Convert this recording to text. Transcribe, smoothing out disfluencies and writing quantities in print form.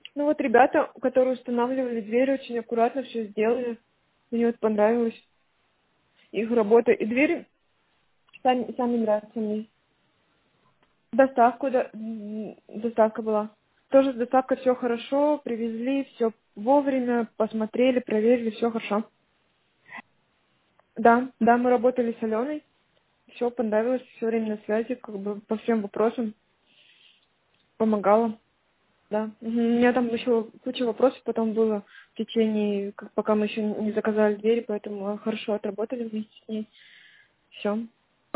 Ну вот ребята, которые устанавливали дверь, очень аккуратно все сделали. Мне вот понравилось их работа. И двери сами нравятся мне. Доставка была. Тоже с доставкой все хорошо, привезли, все вовремя, посмотрели, проверили, все хорошо. Да, мы работали с Аленой, все понравилось, все время на связи, как бы по всем вопросам помогала. Да. У меня там еще куча вопросов потом было в течение, пока мы еще не заказали двери, поэтому хорошо отработали вместе с ней. Все.